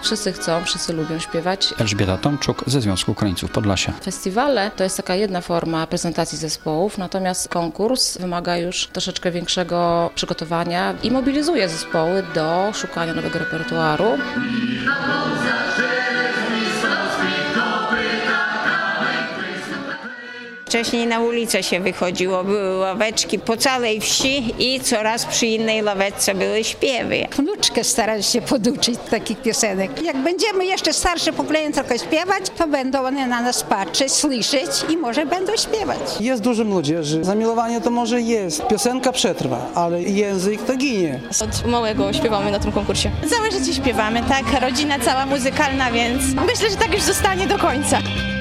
Wszyscy chcą, wszyscy lubią śpiewać. Elżbieta Tomczuk ze Związku Ukraińców Podlasia. Festiwale to jest taka jedna forma prezentacji zespołów, natomiast konkurs wymaga już troszeczkę większego przygotowania i mobilizuje zespoły do szukania nowego repertuaru. Wcześniej na ulicę się wychodziło, były ławeczki po całej wsi i coraz przy innej ławeczce były śpiewy. Wnuczkę starać się poduczyć takich piosenek. Jak będziemy jeszcze starsze pokolenie tylko śpiewać, to będą one na nas patrzeć, słyszeć i może będą śpiewać. Jest dużo młodzieży. Zamiłowanie to może jest. Piosenka przetrwa, ale język to ginie. Od małego śpiewamy na tym konkursie. Całe życie śpiewamy, tak? Rodzina cała muzykalna, więc myślę, że tak już zostanie do końca.